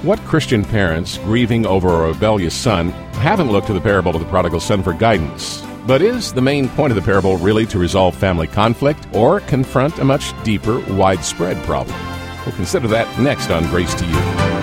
What Christian parents grieving over a rebellious son haven't looked to the parable of the prodigal son for guidance? But is the main point of the parable really to resolve family conflict or confront a much deeper, widespread problem? We'll consider that next on Grace to You.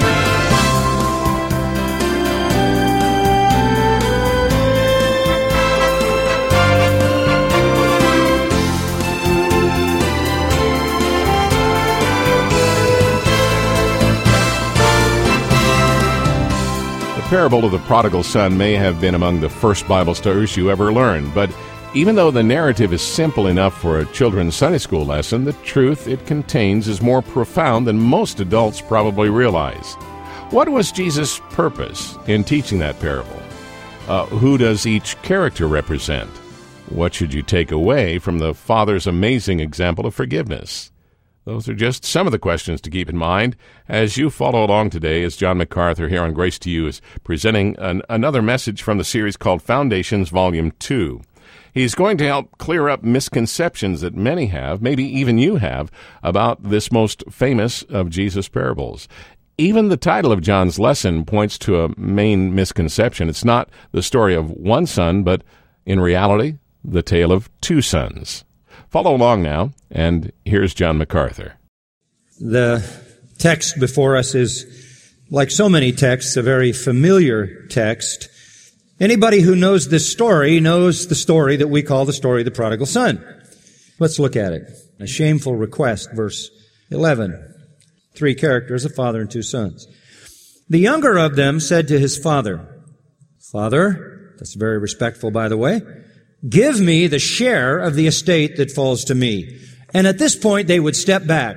The parable of the prodigal son may have been among the first Bible stories you ever learned, but even though the narrative is simple enough for a children's Sunday school lesson, the truth it contains is more profound than most adults probably realize. What was Jesus' purpose in teaching that parable? Who does each character represent? What should you take away from the Father's amazing example of forgiveness? Those are just some of the questions to keep in mind as you follow along today as John MacArthur here on Grace to You is presenting another message from the series called Foundations Volume 2. He's going to help clear up misconceptions that many have, maybe even you have, about this most famous of Jesus' parables. Even the title of John's lesson points to a main misconception. It's not the story of one son, but in reality, the tale of two sons. Follow along now, and here's John MacArthur. The text before us is, like so many texts, a very familiar text. Anybody who knows this story knows the story that we call the story of the prodigal son. Let's look at it. A shameful request, verse 11. 3 characters, a father and 2 sons. The younger of them said to his father, "Father," that's very respectful, by the way, "give me the share of the estate that falls to me." And at this point, they would step back.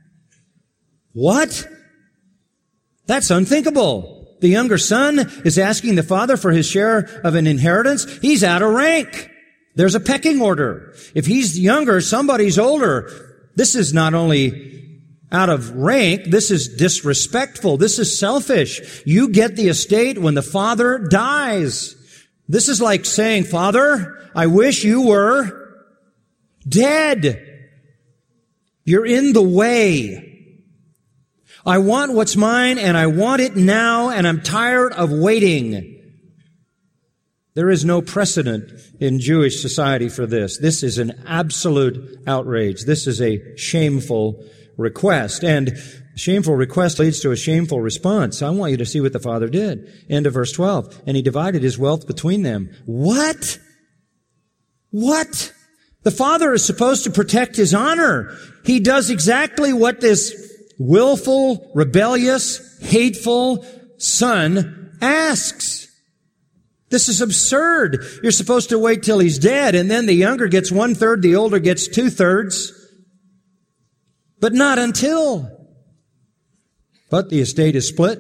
What? That's unthinkable. The younger son is asking the father for his share of an inheritance. He's out of rank. There's a pecking order. If he's younger, somebody's older. This is not only out of rank, this is disrespectful. This is selfish. You get the estate when the father dies. This is like saying, "Father, I wish you were dead. You're in the way. I want what's mine, and I want it now, and I'm tired of waiting." There is no precedent in Jewish society for this. This is an absolute outrage. This is a shameful request. And shameful request leads to a shameful response. I want you to see what the father did. End of verse 12. And he divided his wealth between them. What? What? The father is supposed to protect his honor. He does exactly what this willful, rebellious, hateful son asks. This is absurd. You're supposed to wait till he's dead, and then the younger gets 1/3, the older gets 2/3. But not until. But the estate is split.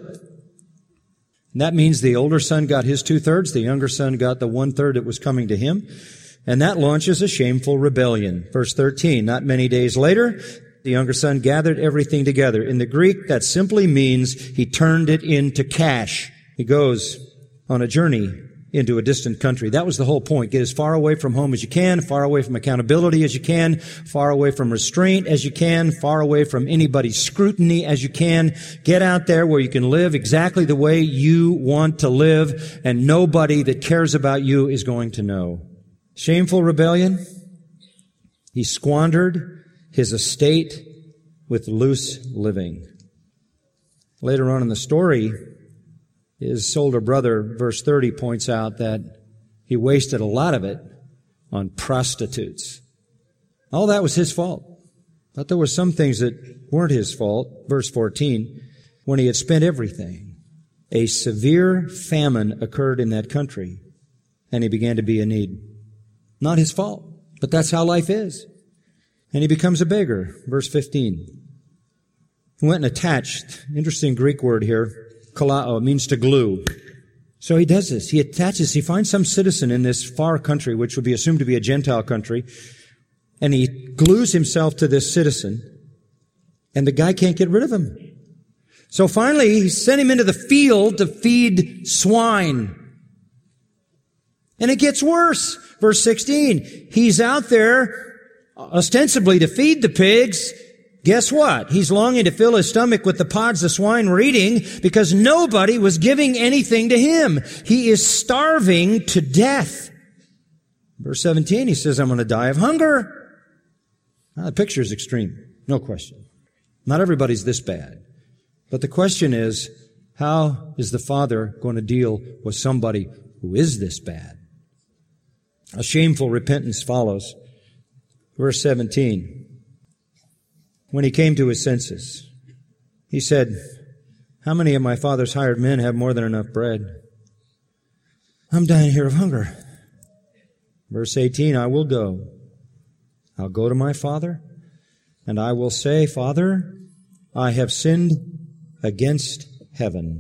And that means the older son got his 2/3, the younger son got the 1/3 that was coming to him. And that launches a shameful rebellion. Verse 13, not many days later, the younger son gathered everything together. In the Greek, that simply means he turned it into cash. He goes on a journey into a distant country. That was the whole point. Get as far away from home as you can, far away from accountability as you can, far away from restraint as you can, far away from anybody's scrutiny as you can. Get out there where you can live exactly the way you want to live, and nobody that cares about you is going to know. Shameful rebellion. He squandered his estate with loose living. Later on in the story, his older brother, verse 30, points out that he wasted a lot of it on prostitutes. All that was his fault. But there were some things that weren't his fault. Verse 14, when he had spent everything, a severe famine occurred in that country, and he began to be in need. Not his fault, but that's how life is. And he becomes a beggar. Verse 15. He went and attached, interesting Greek word here, kalao, means to glue. So he does this. He finds some citizen in this far country, which would be assumed to be a Gentile country, and he glues himself to this citizen, and the guy can't get rid of him. So finally, he sent him into the field to feed swine. And it gets worse. Verse 16, he's out there ostensibly to feed the pigs, Guess what? He's longing to fill his stomach with the pods the swine were eating because nobody was giving anything to him. He is starving to death. Verse 17, he says, I'm going to die of hunger. Now, the picture is extreme, no question. Not everybody's this bad. But the question is, how is the Father going to deal with somebody who is this bad? A shameful repentance follows. Verse 17. When he came to his senses, he said, how many of my father's hired men have more than enough bread? I'm dying here of hunger. Verse 18, I will go. I'll go to my father, and I will say, Father, I have sinned against heaven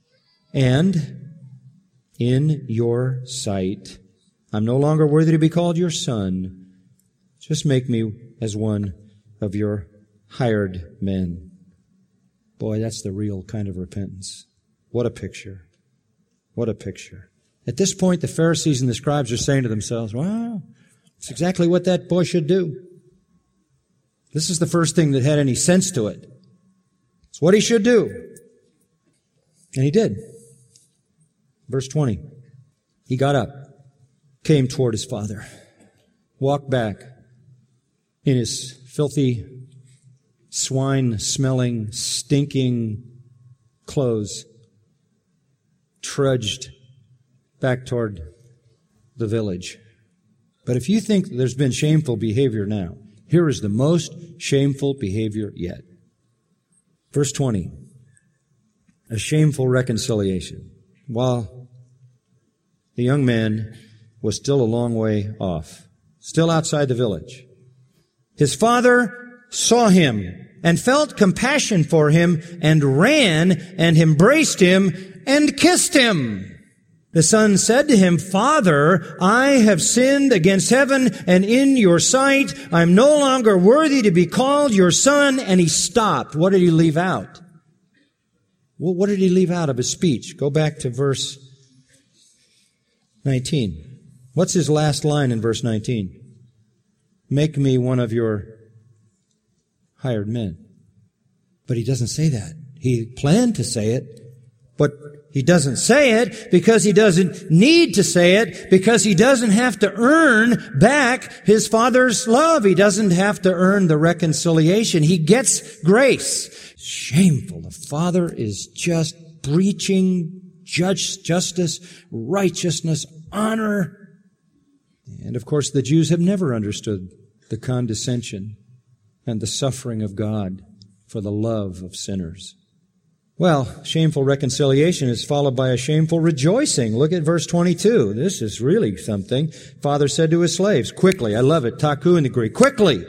and in your sight. I'm no longer worthy to be called your son. Just make me as one of your hired men. Boy, that's the real kind of repentance. What a picture. What a picture. At this point, the Pharisees and the scribes are saying to themselves, wow, it's exactly what that boy should do. This is the first thing that had any sense to it. It's what he should do. And he did. Verse 20. He got up, came toward his father, walked back in his filthy, swine-smelling, stinking clothes, trudged back toward the village. But if you think there's been shameful behavior now, here is the most shameful behavior yet. Verse 20. A shameful reconciliation. While the young man was still a long way off, still outside the village, his father saw him and felt compassion for him and ran and embraced him and kissed him. The son said to him, Father, I have sinned against heaven and in your sight. I'm no longer worthy to be called your son. And he stopped. What did he leave out? Well, what did he leave out of his speech? Go back to verse 19. What's his last line in verse 19? Make me one of your hired men. But he doesn't say that. He planned to say it, but he doesn't say it because he doesn't need to say it, because he doesn't have to earn back his father's love. He doesn't have to earn the reconciliation. He gets grace. Shameful. The father is just breaching justice, righteousness, honor. And of course, the Jews have never understood the condescension and the suffering of God for the love of sinners. Well, shameful reconciliation is followed by a shameful rejoicing. Look at verse 22. This is really something. Father said to his slaves, quickly, I love it, taku in the Greek, quickly.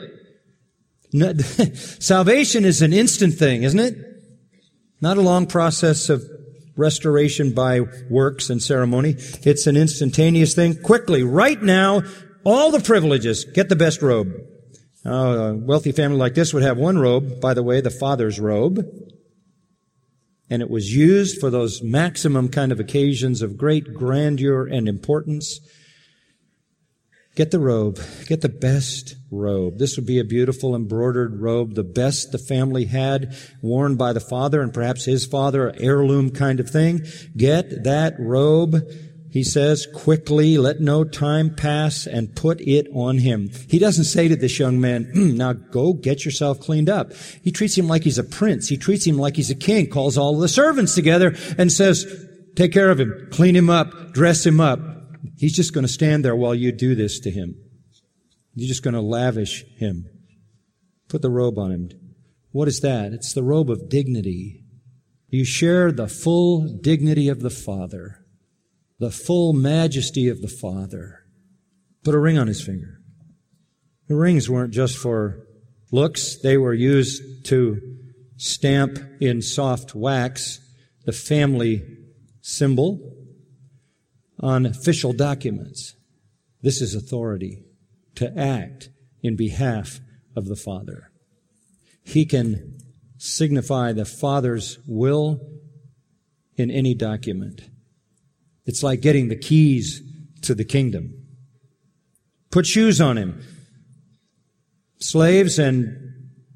Salvation is an instant thing, isn't it? Not a long process of restoration by works and ceremony. It's an instantaneous thing. Quickly, right now, all the privileges. Get the best robe. A wealthy family like this would have one robe, by the way, the father's robe. And it was used for those maximum kind of occasions of great grandeur and importance. Get the robe. Get the best robe. This would be a beautiful embroidered robe, the best the family had, worn by the father and perhaps his father, an heirloom kind of thing. Get that robe, he says, quickly, let no time pass, and put it on him. He doesn't say to this young man, now go get yourself cleaned up. He treats him like he's a prince. He treats him like he's a king, calls all the servants together and says, take care of him, clean him up, dress him up. He's just going to stand there while you do this to him. You're just going to lavish him. Put the robe on him. What is that? It's the robe of dignity. You share the full dignity of the Father, the full majesty of the Father. Put a ring on his finger. The rings weren't just for looks. They were used to stamp in soft wax the family symbol on official documents. This is authority to act in behalf of the Father. He can signify the Father's will in any document. It's like getting the keys to the kingdom. Put shoes on him. Slaves and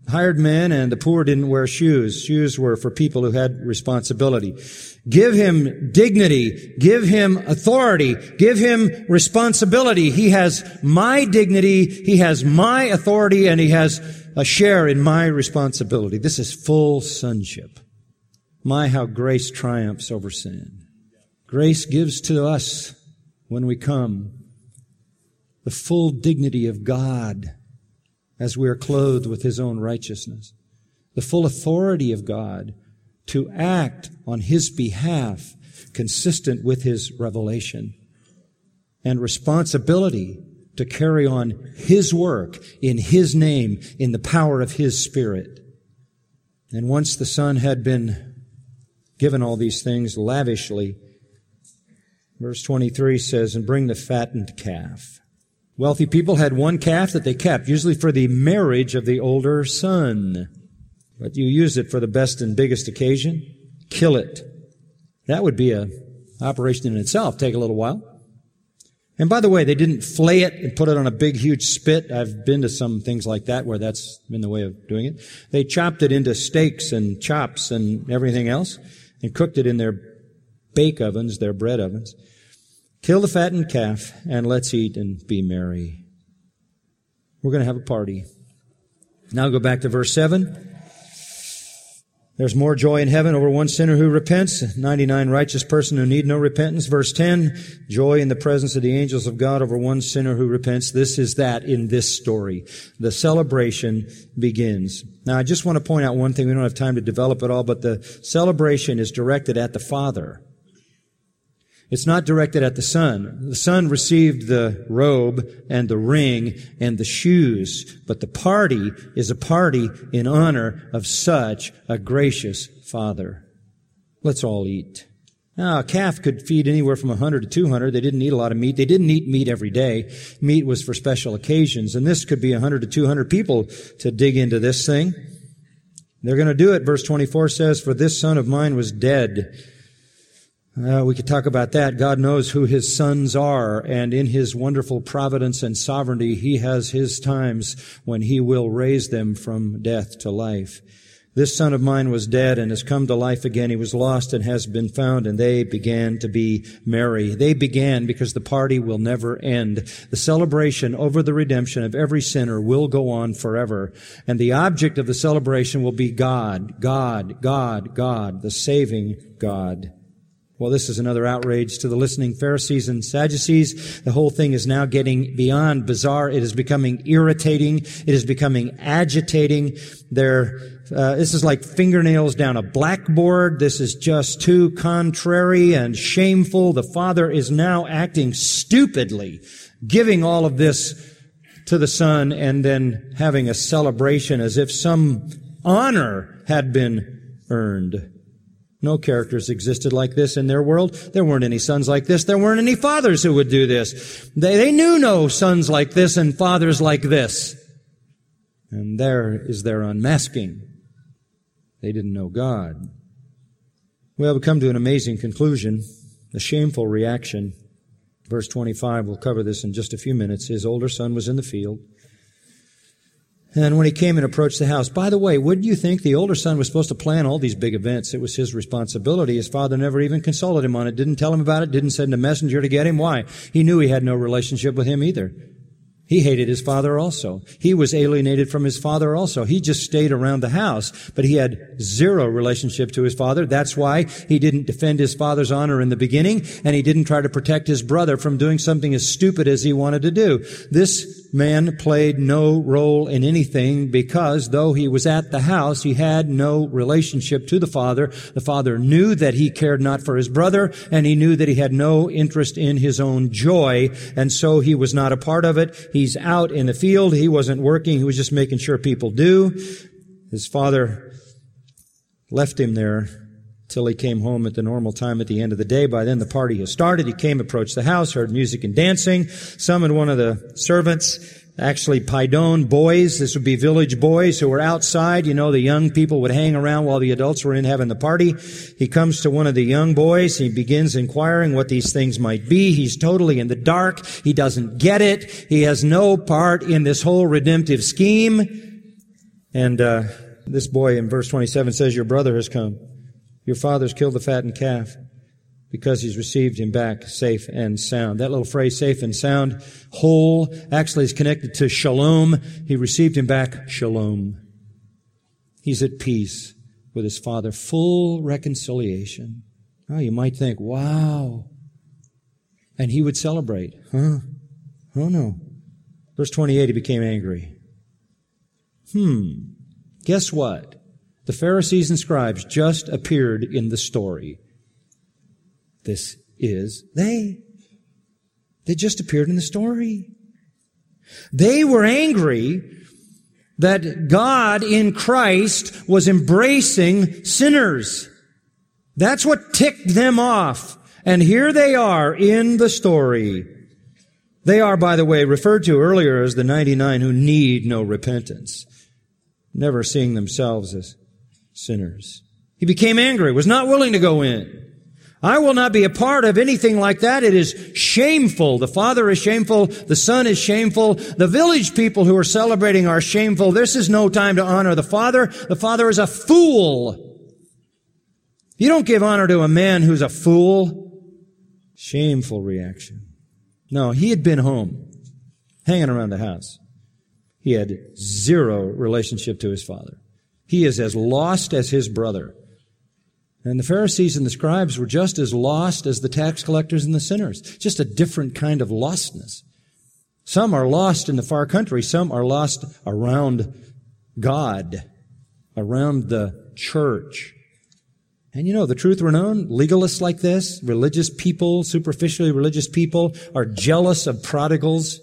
hired men, and the poor didn't wear shoes. Shoes were for people who had responsibility. Give him dignity. Give him authority. Give him responsibility. He has my dignity. He has my authority, and he has a share in my responsibility. This is full sonship. My, how grace triumphs over sin. Grace gives to us, when we come, the full dignity of God as we are clothed with His own righteousness. The full authority of God to act on His behalf, consistent with His revelation. And responsibility to carry on His work in His name, in the power of His Spirit. And once the Son had been given all these things lavishly, verse 23 says, and bring the fattened calf. Wealthy people had one calf that they kept, usually for the marriage of the older son. But you use it for the best and biggest occasion, kill it. That would be an operation in itself, take a little while. And by the way, they didn't flay it and put it on a big, huge spit. I've been to some things like that where that's been the way of doing it. They chopped it into steaks and chops and everything else and cooked it in their bake ovens, their bread ovens. Kill the fattened calf and let's eat and be merry. We're going to have a party. Now go back to verse 7. There's more joy in heaven over one sinner who repents, 99 righteous person who need no repentance. Verse 10, joy in the presence of the angels of God over one sinner who repents. This is that in this story. The celebration begins. Now I just want to point out one thing. We don't have time to develop it all, but the celebration is directed at the Father. It's not directed at the Son. The Son received the robe and the ring and the shoes, but the party is a party in honor of such a gracious Father. Let's all eat. Now, a calf could feed anywhere from 100 to 200. They didn't eat a lot of meat. They didn't eat meat every day. Meat was for special occasions, and this could be 100 to 200 people to dig into this thing. They're going to do it. Verse 24 says, for this son of mine was dead. We could talk about that. God knows who His sons are, and in His wonderful providence and sovereignty, He has His times when He will raise them from death to life. This son of mine was dead and has come to life again. He was lost and has been found, and they began to be merry. They began because the party will never end. The celebration over the redemption of every sinner will go on forever. And the object of the celebration will be God, God, God, God, the saving God. Well, this is another outrage to the listening Pharisees and Sadducees. The whole thing is now getting beyond bizarre. It is becoming irritating. It is becoming agitating. This is like fingernails down a blackboard. This is just too contrary and shameful. The Father is now acting stupidly, giving all of this to the Son and then having a celebration as if some honor had been earned. No characters existed like this in their world. There weren't any sons like this. There weren't any fathers who would do this. They knew no sons like this and fathers like this. And there is their unmasking. They didn't know God. Well, we come to an amazing conclusion, a shameful reaction. Verse 25, we'll cover this in just a few minutes. His older son was in the field. And when he came and approached the house, by the way, wouldn't you think the older son was supposed to plan all these big events? It was his responsibility. His father never even consulted him on it, didn't tell him about it, didn't send a messenger to get him. Why? He knew he had no relationship with him either. He hated his father also. He was alienated from his father also. He just stayed around the house, but he had zero relationship to his father. That's why he didn't defend his father's honor in the beginning, and he didn't try to protect his brother from doing something as stupid as he wanted to do. This man played no role in anything because though he was at the house, he had no relationship to the father. The father knew that he cared not for his brother, and he knew that he had no interest in his own joy, and so he was not a part of it. He's out in the field. He wasn't working. He was just making sure people do. His father left him there till he came home at the normal time at the end of the day. By then the party has started. He came, approached the house, heard music and dancing, summoned one of the servants, actually Pidon boys. This would be village boys who were outside. You know, the young people would hang around while the adults were in having the party. He comes to one of the young boys. He begins inquiring what these things might be. He's totally in the dark. He doesn't get it. He has no part in this whole redemptive scheme. And this boy in verse 27 says, your brother has come. Your father's killed the fattened calf because he's received him back safe and sound. That little phrase, safe and sound, whole, actually is connected to shalom. He received him back shalom. He's at peace with his father. Full reconciliation. Oh, you might think, wow. And he would celebrate. Huh? Oh, no. Verse 28, he became angry. Guess what? The Pharisees and scribes just appeared in the story. This is they. They just appeared in the story. They were angry that God in Christ was embracing sinners. That's what ticked them off. And here they are in the story. They are, by the way, referred to earlier as the 99 who need no repentance, never seeing themselves as sinners. He became angry, was not willing to go in. I will not be a part of anything like that. It is shameful. The Father is shameful. The Son is shameful. The village people who are celebrating are shameful. This is no time to honor the Father. The Father is a fool. You don't give honor to a man who's a fool. Shameful reaction. No, he had been home, hanging around the house. He had zero relationship to his father. He is as lost as his brother. And the Pharisees and the scribes were just as lost as the tax collectors and the sinners. Just a different kind of lostness. Some are lost in the far country. Some are lost around God, around the church. And you know, the truth were known, legalists like this, religious people, superficially religious people, are jealous of prodigals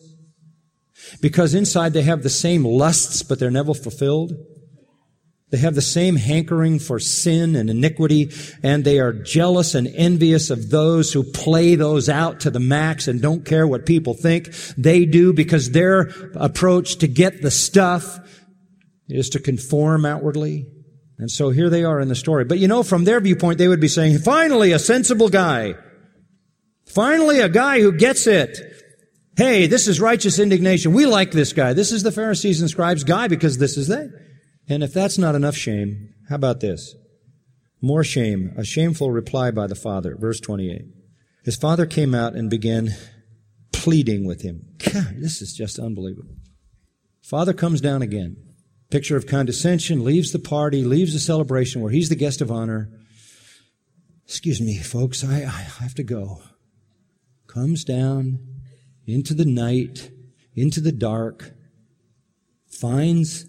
because inside they have the same lusts, but they're never fulfilled. They have the same hankering for sin and iniquity, and they are jealous and envious of those who play those out to the max and don't care what people think. They do because their approach to get the stuff is to conform outwardly. And so here they are in the story. But you know, from their viewpoint, they would be saying, finally, a sensible guy. Finally, a guy who gets it. Hey, this is righteous indignation. We like this guy. This is the Pharisees and scribes guy because this is they. And if that's not enough shame, how about this? More shame, a shameful reply by the father. Verse 28. His father came out and began pleading with him. God, this is just unbelievable. Father comes down again. Picture of condescension, leaves the party, leaves the celebration where he's the guest of honor. Excuse me, folks, I have to go. Comes down into the night, into the dark, finds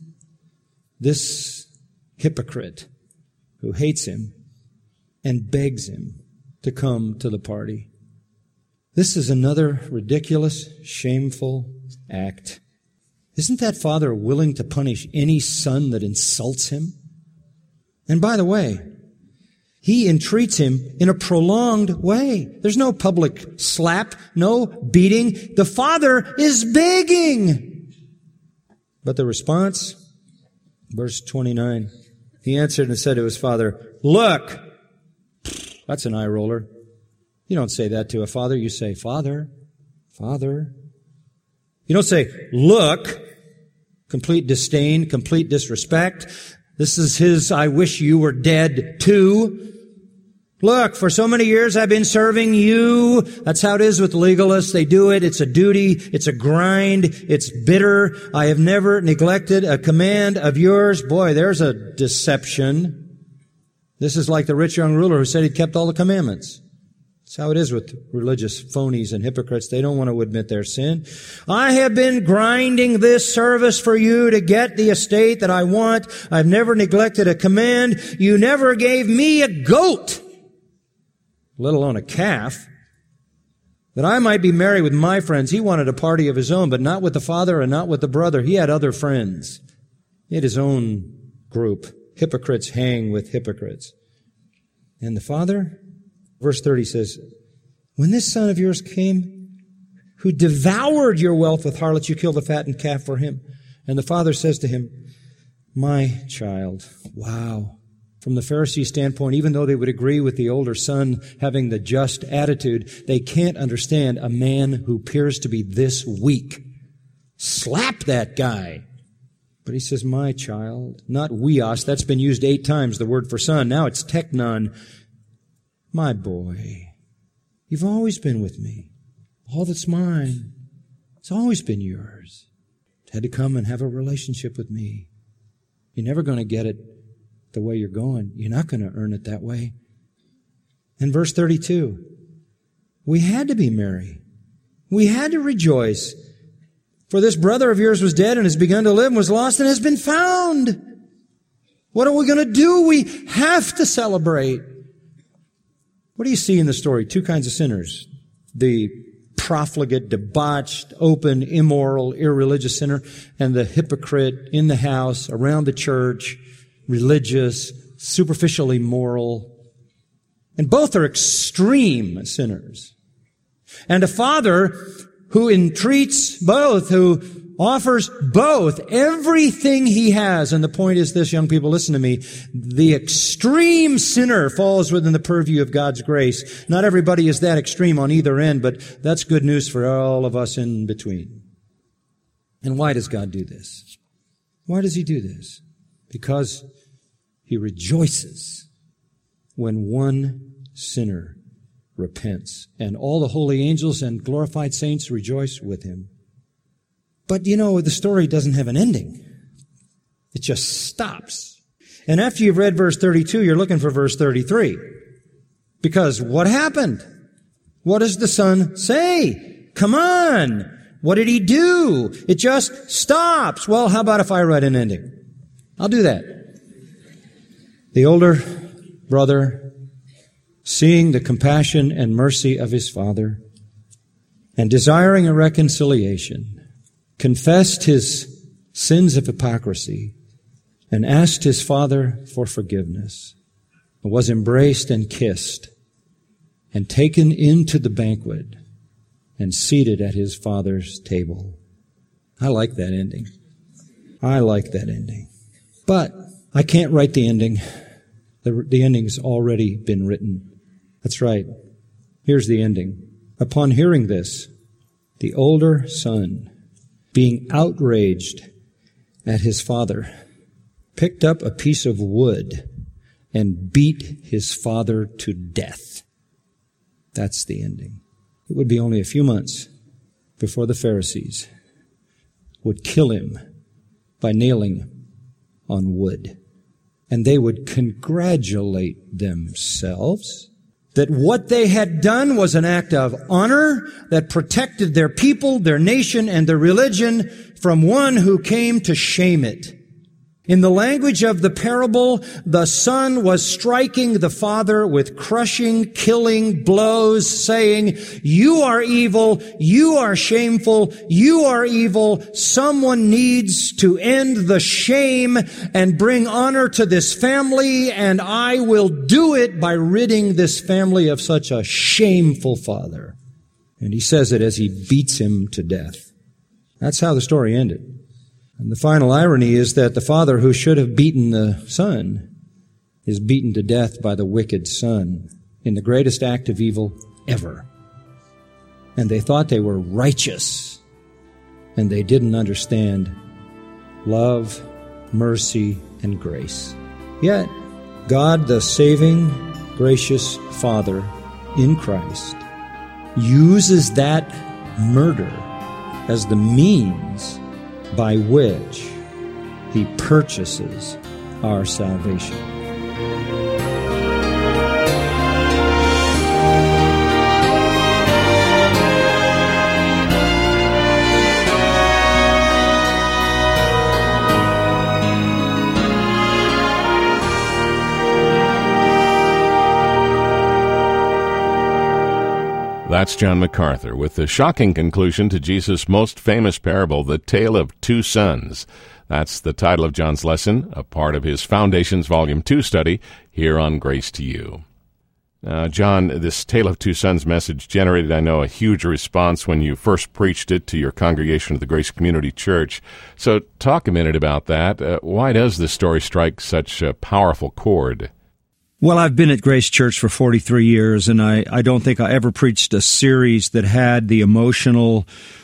this hypocrite who hates him and begs him to come to the party. This is another ridiculous, shameful act. Isn't that father willing to punish any son that insults him? And by the way, he entreats him in a prolonged way. There's no public slap, no beating. The father is begging. But the response, verse 29, he answered and said to his father, look, that's an eye roller. You don't say that to a father. You say, Father, Father. You don't say, look, complete disdain, complete disrespect. This is his, I wish you were dead too. Look, for so many years I've been serving you. That's how it is with legalists. They do it. It's a duty. It's a grind. It's bitter. I have never neglected a command of yours. Boy, there's a deception. This is like the rich young ruler who said he kept all the commandments. That's how it is with religious phonies and hypocrites. They don't want to admit their sin. I have been grinding this service for you to get the estate that I want. I've never neglected a command. You never gave me a goat, let alone a calf, that I might be merry with my friends. He wanted a party of his own, but not with the father and not with the brother. He had other friends. He had his own group. Hypocrites hang with hypocrites. And the father, verse 30 says, when this son of yours came, who devoured your wealth with harlots, you killed the fattened calf for him. And the father says to him, my child. Wow. From the Pharisee standpoint, even though they would agree with the older son having the just attitude, they can't understand a man who appears to be this weak. Slap that guy. But he says, my child, not weos. That's been used 8 times, the word for son. Now it's teknon. My boy, you've always been with me. All that's mine, it's always been yours. You had to come and have a relationship with me. You're never going to get it the way you're going. You're not going to earn it that way. In verse 32, we had to be merry. We had to rejoice. For this brother of yours was dead and has begun to live and was lost and has been found. What are we going to do? We have to celebrate. What do you see in the story? 2 kinds of sinners. The profligate, debauched, open, immoral, irreligious sinner, and the hypocrite in the house, around the church, religious, superficially moral. And both are extreme sinners. And a father who entreats both, who offers both, everything he has. And the point is this, young people, listen to me. The extreme sinner falls within the purview of God's grace. Not everybody is that extreme on either end, but that's good news for all of us in between. And why does God do this? Why does he do this? Because he rejoices when one sinner repents, and all the holy angels and glorified saints rejoice with him. But the story doesn't have an ending. It just stops. And after you've read verse 32, you're looking for verse 33. Because what happened? What does the son say? Come on! What did he do? It just stops. Well, how about if I write an ending? I'll do that. The older brother, seeing the compassion and mercy of his father, and desiring a reconciliation, confessed his sins of hypocrisy, and asked his father for forgiveness, and was embraced and kissed, and taken into the banquet, and seated at his father's table. I like that ending. I like that ending. But I can't write the ending. The ending's already been written. That's right. Here's the ending. Upon hearing this, the older son, being outraged at his father, picked up a piece of wood and beat his father to death. That's the ending. It would be only a few months before the Pharisees would kill him by nailing him on wood. And they would congratulate themselves that what they had done was an act of honor that protected their people, their nation, and their religion from one who came to shame it. In the language of the parable, the son was striking the father with crushing, killing blows, saying, you are evil, you are shameful, you are evil. Someone needs to end the shame and bring honor to this family, and I will do it by ridding this family of such a shameful father. And he says it as he beats him to death. That's how the story ended. And the final irony is that the father who should have beaten the son is beaten to death by the wicked son in the greatest act of evil ever. And they thought they were righteous, and they didn't understand love, mercy, and grace. Yet, God, the saving, gracious Father in Christ, uses that murder as the means by which he purchases our salvation. That's John MacArthur with the shocking conclusion to Jesus' most famous parable, The Tale of Two Sons. That's the title of John's lesson, a part of his Foundations Volume 2 study here on Grace to You. John, this Tale of Two Sons message generated, I know, a huge response when you first preached it to your congregation of the Grace Community Church. So talk a minute about that. Why does this story strike such a powerful chord? Well, I've been at Grace Church for 43 years, and I don't think I ever preached a series that had the emotional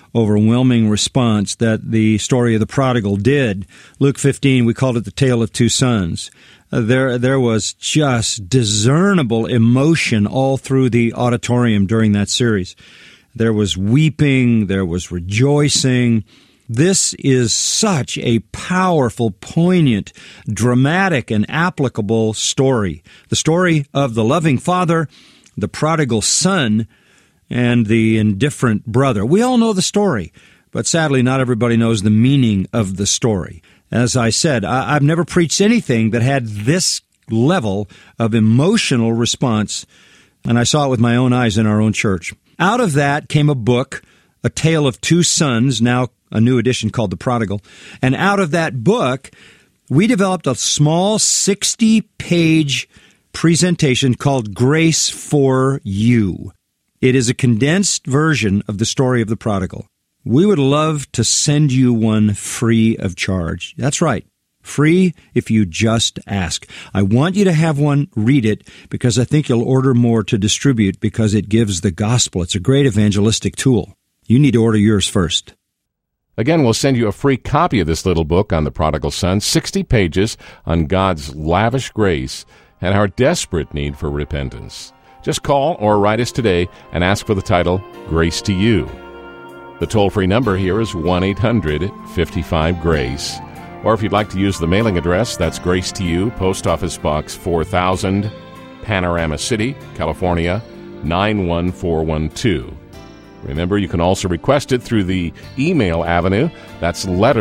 overwhelming response that the story of the prodigal did. Luke 15, we called it the tale of two sons. There was just discernible emotion all through the auditorium during that series. There was weeping, there was rejoicing. This is such a powerful, poignant, dramatic, and applicable story. The story of the loving father, the prodigal son, and the indifferent brother. We all know the story, but sadly not everybody knows the meaning of the story. As I said, I've never preached anything that had this level of emotional response, and I saw it with my own eyes in our own church. Out of that came a book, A Tale of Two Sons, now a new edition called The Prodigal. And out of that book, we developed a small 60-page presentation called Grace for You. It is a condensed version of the story of the prodigal. We would love to send you one free of charge. That's right. Free if you just ask. I want you to have one, read it, because I think you'll order more to distribute because it gives the gospel. It's a great evangelistic tool. You need to order yours first. Again, we'll send you a free copy of this little book on the prodigal son, 60 pages on God's lavish grace and our desperate need for repentance. Just call or write us today and ask for the title, Grace to You. The toll-free number here is 1-800-55-GRACE. Or if you'd like to use the mailing address, that's Grace to You, Post Office Box 4000, Panorama City, California, 91412. Remember, you can also request it through the email avenue. That's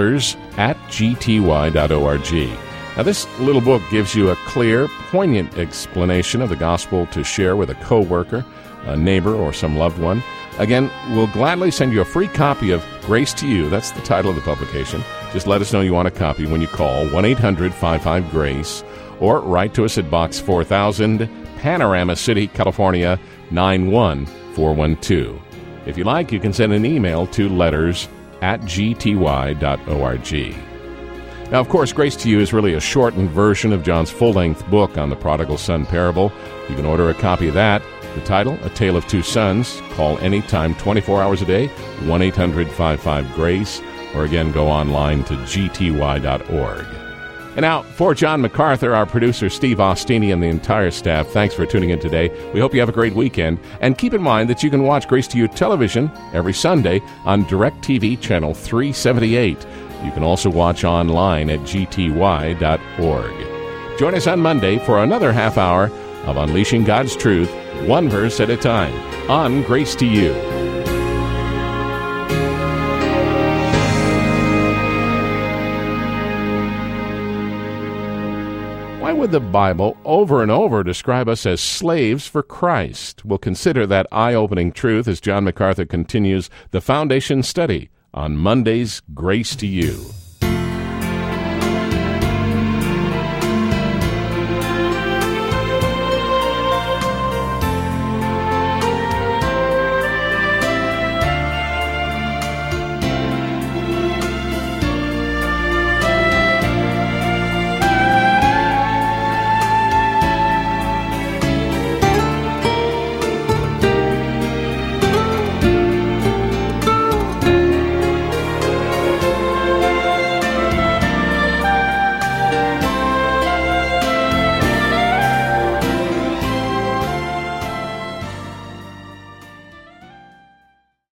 letters@gty.org. Now, this little book gives you a clear, poignant explanation of the gospel to share with a coworker, a neighbor, or some loved one. Again, we'll gladly send you a free copy of Grace to You. That's the title of the publication. Just let us know you want a copy when you call 1-800-55-GRACE or write to us at Box 4000, Panorama City, California, 91412. If you like, you can send an email to letters@gty.org. Now, of course, Grace to You is really a shortened version of John's full-length book on the prodigal son parable. You can order a copy of that. The title, A Tale of Two Sons. Call anytime, 24 hours a day, 1-800-55-GRACE, or again, go online to gty.org. And now, for John MacArthur, our producer Steve Ostini, and the entire staff, thanks for tuning in today. We hope you have a great weekend. And keep in mind that you can watch Grace to You television every Sunday on DirecTV Channel 378. You can also watch online at gty.org. Join us on Monday for another half hour of Unleashing God's Truth, one verse at a time, on Grace to You. Why would the Bible over and over describe us as slaves for Christ? We'll consider that eye-opening truth as John MacArthur continues the Foundation Study on Monday's Grace to You.